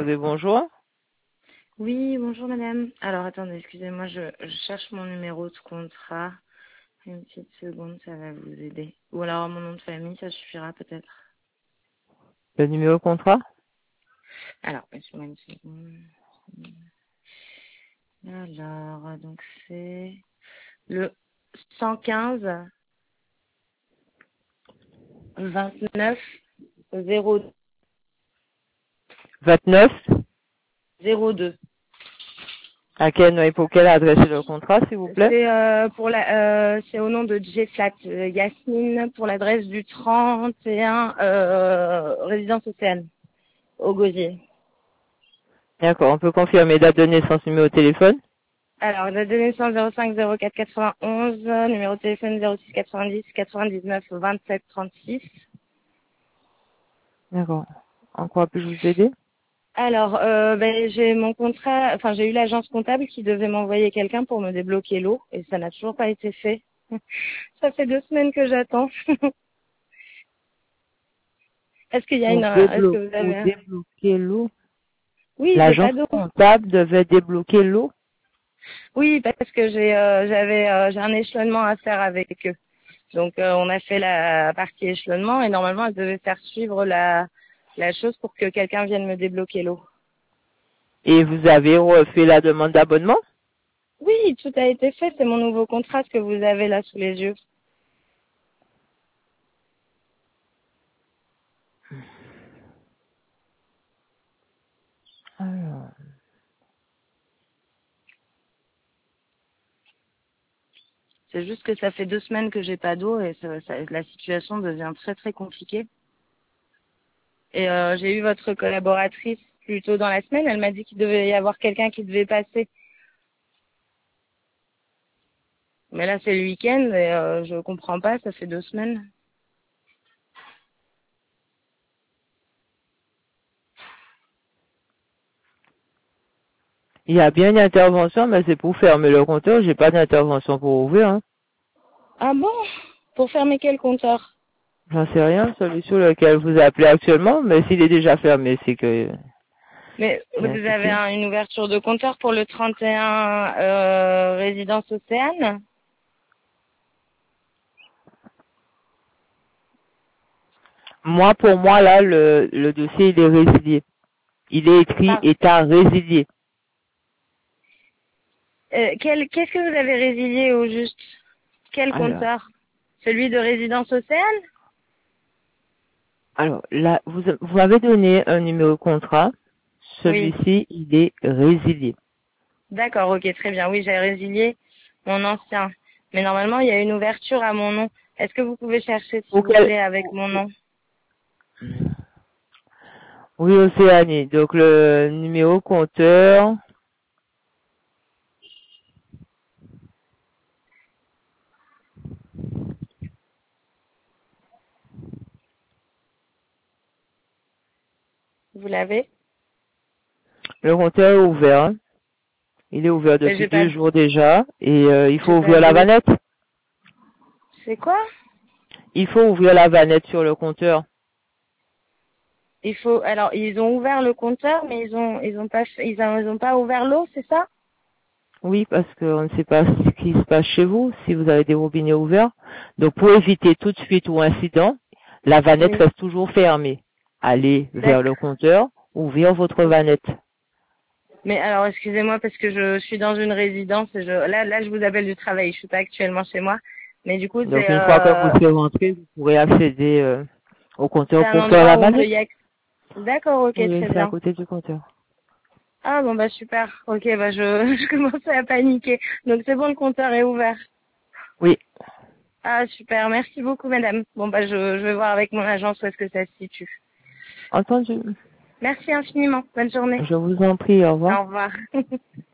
José, bonjour. Oui, bonjour madame. Alors attendez, excusez-moi, je cherche mon numéro de contrat. Une petite seconde, ça va vous aider. Ou alors mon nom de famille, ça suffira peut-être. Le numéro de contrat? Alors, laissez-moi une seconde. Alors, donc c'est le 115 29 29. 02. Et pour quelle adresse est le contrat, s'il vous plaît? C'est c'est au nom de G-Flat, Yasmine, pour l'adresse du 31 résidence Océane, au Gosier. D'accord, on peut confirmer date de naissance, numéro de téléphone? Alors, date de naissance 05 04 91, numéro de téléphone 06 90 99 27 36. D'accord. En quoi puis-je vous aider? Alors, j'ai mon contrat, enfin j'ai eu l'agence comptable qui devait m'envoyer quelqu'un pour me débloquer l'eau et ça n'a toujours pas été fait. Ça fait 2 semaines que j'attends. Est-ce qu'il y a est-ce que vous Pour avez débloquer l'eau? Oui, j'ai L'agence pas d'eau. comptable devait débloquer l'eau? Oui, parce que j'ai un échelonnement à faire avec eux. Donc on a fait la partie échelonnement et normalement elle devait faire suivre la chose pour que quelqu'un vienne me débloquer l'eau. Et vous avez refait la demande d'abonnement? Oui, tout a été fait, c'est mon nouveau contrat ce que vous avez là sous les yeux. Alors, C'est juste que ça fait 2 semaines que j'ai pas d'eau et la situation devient très très compliquée. Et j'ai eu votre collaboratrice plus tôt dans la semaine, elle m'a dit qu'il devait y avoir quelqu'un qui devait passer. Mais là c'est le week-end et je comprends pas, ça fait 2 semaines. il y a bien une intervention, mais c'est pour fermer le compteur. J'ai pas d'intervention pour ouvrir, hein. Ah bon? Pour fermer quel compteur? J'en sais rien, celui sur lequel vous appelez actuellement, mais s'il est déjà fermé, c'est que Mais il vous y a un avez souci. une ouverture de compteur pour le 31 résidence Océane? Moi, pour moi, là, le dossier, il est résilié. Il est écrit Par- état résilié. Qu'est-ce que vous avez résilié au juste? Quel Alors, compteur? Celui de résidence Océane? là, vous m'avez donné un numéro de contrat. Oui. Celui-ci, il est résilié. D'accord, ok, très bien. Oui, j'ai résilié mon ancien. Mais normalement, il y a une ouverture à mon nom. Est-ce que vous pouvez chercher, s'il Pour vous quel, plaît, avec mon nom? oui, Océanie. Donc, le numéro compteur, Vous l'avez? le compteur est ouvert, hein. Il est ouvert Ben, depuis 2 jours déjà, et il j'ai faut pas ouvrir la d'eau. vanette. C'est quoi? Il faut ouvrir la vanette sur le compteur. Alors, ils ont ouvert le compteur, mais ils ont pas ouvert l'eau, c'est ça? Oui, parce qu'on ne sait pas ce qui se passe chez vous, si vous avez des robinets ouverts. Donc, pour éviter toute fuite ou incident, la vanette Oui. reste toujours fermée. Allez vers le D'accord. compteur, ouvrir votre vanette. Mais alors, excusez-moi parce que je suis dans une résidence et là, je vous appelle du travail. Je suis pas actuellement chez moi. Mais du coup, Donc, une fois que vous serez rentré, vous pourrez accéder au c'est compteur un pour faire endroit la où on peut vanette. y accéder. D'accord, ok, Oui, très c'est à bien. côté du compteur. Ah bon, bah super. Ok, bah je commençais à paniquer. Donc c'est bon, le compteur est ouvert. Oui, Ah super, merci beaucoup madame. Bon bah je vais voir avec mon agence où est-ce que ça se situe. entendu. Merci infiniment. Bonne journée. Je vous en prie, au revoir. Au revoir.